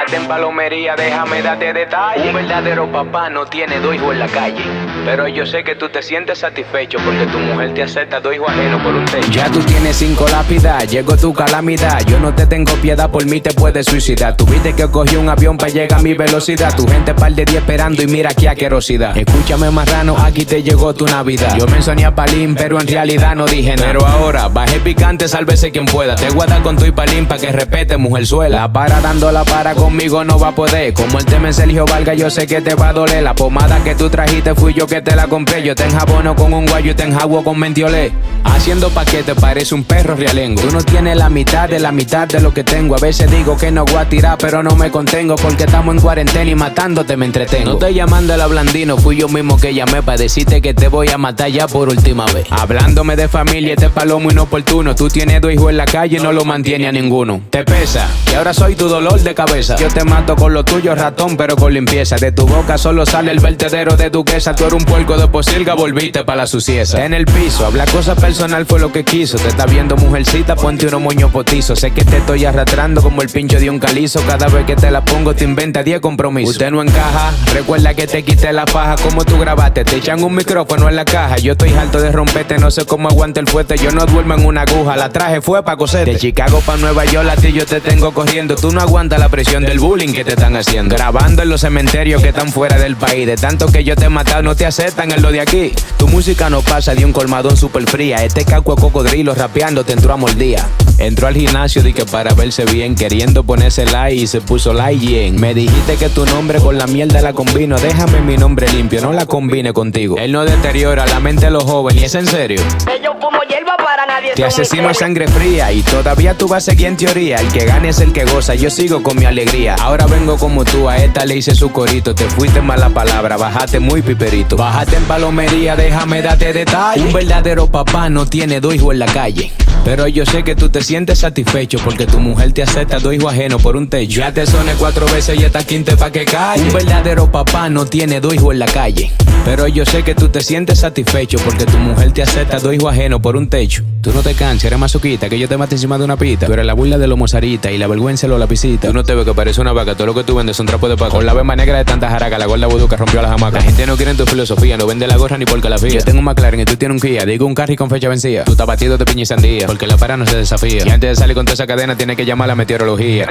Bájate en palomería, déjame darte detalles. Un verdadero papá no tiene dos hijos en la calle, pero yo sé que tú te sientes satisfecho porque tu mujer te acepta dos hijos ajenos por un techo. Ya tú tienes 5 lápidas, llegó tu calamidad. Yo no te tengo piedad, por mí te puedes suicidar. Tuviste que cogí un avión para llegar a mi velocidad. Tu gente par de 10 esperando y mira qué asquerosidad. Escúchame marrano, aquí te llegó tu Navidad. Yo me soñé a Palín, pero en realidad no dije nada. Pero ahora, bajé picante, sálvese quien pueda. Te guarda con tu y Palín pa' que respete, mujerzuela. La para dando la para conmigo no va a poder. Como el tema es Sergio Valga, yo sé que te va a doler. La pomada que tú trajiste fui yo que te la compré. Yo te enjabono con un guayo y te enjabuo con mentiolé. Haciendo paquete parece un perro realengo. Tú no tienes la mitad de lo que tengo. A veces digo que no voy a tirar, pero no me contengo porque estamos en cuarentena y matándote me entretengo. No estoy llamando a blandino, fui yo mismo que llamé para decirte que te voy a matar ya por última vez. Hablándome de familia, este palomo inoportuno. Tú tienes 2 hijos en la calle y no lo mantiene a ninguno. Te pesa, que ahora soy tu dolor de cabeza. Yo te mato con lo tuyo, ratón, pero con limpieza. De tu boca solo sale el vertedero de duquesa. Tú eres un puerco de posilga, volviste pa' la sucieza. En el piso, habla cosas personal fue lo que quiso. Te está viendo mujercita, ponte unos moños potizos. Sé que te estoy arrastrando como el pincho de un calizo. Cada vez que te la pongo te inventa 10 compromisos. Usted no encaja, recuerda que te quité la paja. Como tú grabaste, te echan un micrófono en la caja. Yo estoy harto de romperte, no sé cómo aguanta el fuerte. Yo no duermo en una aguja, la traje fue pa' coserte. De Chicago pa' Nueva York, a ti yo te tengo corriendo. Tú no aguantas la presión del bullying que te están haciendo. Grabando en los cementerios que están fuera del país. De tanto que yo te he matado, no te aceptan en lo de aquí. Tu música no pasa de un colmadón super fría. Este caco a cocodrilo rapeando te entró a mordida. Entró al gimnasio di que para verse bien, queriendo ponerse like y se puso like bien. Me dijiste que tu nombre con la mierda la combino. Déjame mi nombre limpio, no la combine contigo. Él no deteriora la mente de los jóvenes, ¿y es en serio? Yo como hierba para nadie. Te asesino a sangre fría y todavía tú vas a seguir en teoría. El que gane es el que goza, yo sigo con mi alegría. Ahora vengo como tú, a esta le hice su corito. Te fuiste mala palabra, bajaste muy piperito. Bájate en palomería, déjame darte detalles. Un verdadero papá no tiene 2 hijos en la calle, pero yo sé que tú te sientes satisfecho porque tu mujer te acepta 2 hijos ajenos por un techo. Ya te soné 4 veces y esta quinta pa' que calle. Un verdadero papá no tiene 2 hijos en la calle, pero yo sé que tú te sientes satisfecho porque tu mujer te acepta 2 hijos ajenos por un techo. Tú no te canses, eres masoquista, que yo te mate encima de una pita. Tú eres la burla de los mozaritas y la vergüenza de los lapicitas. Tú no te ves que parece una vaca, todo lo que tú vendes son trapos de paco. Con la bema negra de tanta jaraca, la gorda vudú que rompió a la jamaca. La gente no quiere en tu filosofía, no vende la gorra ni porque la fía. Yo tengo un McLaren y tú tienes un Kia, digo un carry con fecha vencida. Tú estás batido de piña y sandía, porque la para no se desafía. Y antes de salir con toda esa cadena tienes que llamar a la meteorología.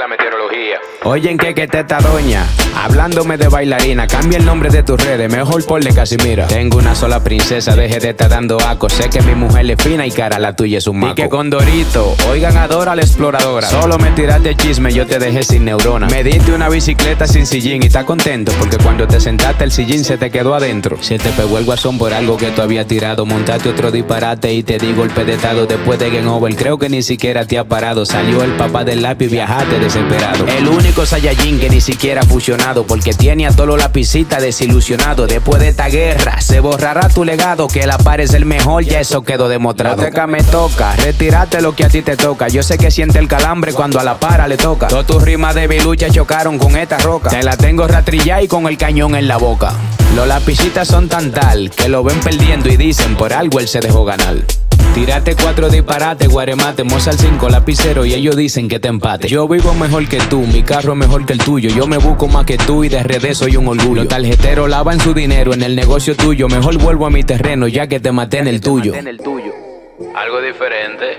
Oye, que te está doña, hablándome de bailarina. Cambia el nombre de tus redes, mejor ponle Casimira. Tengo una sola princesa, deje de estar dando aco. Sé que mi mujer es fina y cara, la tuya es un maco. Y que con Dorito, oigan, adora a la exploradora. Solo me tiraste chisme, yo te dejé sin neurona. Me diste una bicicleta sin sillín y estás contento porque cuando te sentaste el sillín se te quedó adentro. Se te pegó el guasón por algo que tú habías tirado. Montaste otro disparate y te di golpe de estado. Después de Game Over, creo que ni siquiera te ha parado. Salió el papá del lápiz, viajaste desesperado. El único Saiyajin que ni siquiera ha fusionado, porque tiene a todos los lapicitas desilusionados. Después de esta guerra se borrará tu legado, que la par es el mejor, ya eso quedó demostrado. Teca me toca, retírate lo que a ti te toca. Yo sé que siente el calambre cuando a la para le toca. Todas tus rimas de bilucha chocaron con esta roca. Te la tengo ratrillada y con el cañón en la boca. Los lapicitas son tan tal que lo ven perdiendo y dicen por algo él se dejó ganar. Tírate 4 disparates, guaremate, Mozart 5, lapicero y ellos dicen que te empate. Yo vivo mejor que tú, mi carro es mejor que el tuyo. Yo me busco más que tú y de redes soy un orgullo. Los tarjeteros lavan su dinero en el negocio tuyo. Mejor vuelvo a mi terreno ya que te maté en el tuyo. Algo diferente.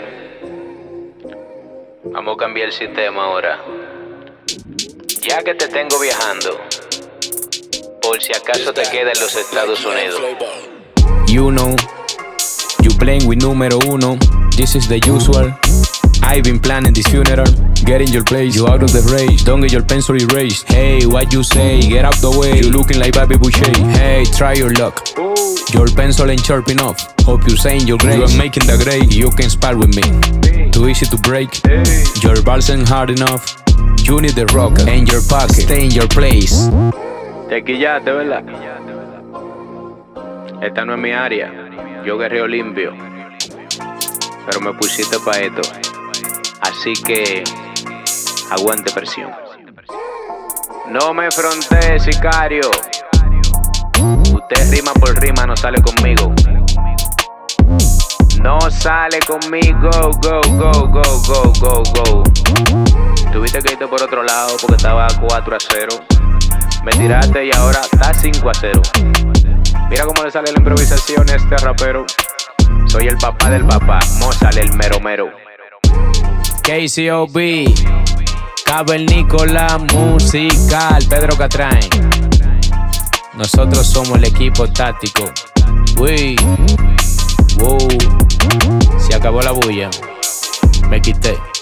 Vamos a cambiar el sistema ahora. Ya que te tengo viajando, por si acaso te queda en los Estados Unidos. You know, you playing with número 1. This is the usual. I've been planning this funeral. Get in your place, you out of the race. Don't get your pencil erased. Hey, what you say? Get out the way. You looking like Bobby Boucher. Hey, try your luck. Your pencil ain't sharp enough. Hope you saying your grace. You are making the grade. You can spar with me. Too easy to break. Your balls ain't hard enough. You need the rock in your pocket. Stay in your place. Te quillaste, ¿verdad? Esta no es mi área. Yo guerreo limpio. Pero me pusiste pa' esto. Así que aguante presión. No me frontees, sicario. Usted rima por rima, no sale conmigo. No sale conmigo. Go, go, go, go, go, go. Tuviste tuviste que irte por otro lado porque estaba 4-0. Me tiraste y ahora está 5-0. Mira cómo le sale la improvisación a este rapero. Soy el papá del papá, Mozart el mero mero. KCOB, Cavernícola Musical, Pedro Catrain. Nosotros somos el equipo táctico. Uy, wow, se acabó la bulla. Me quité.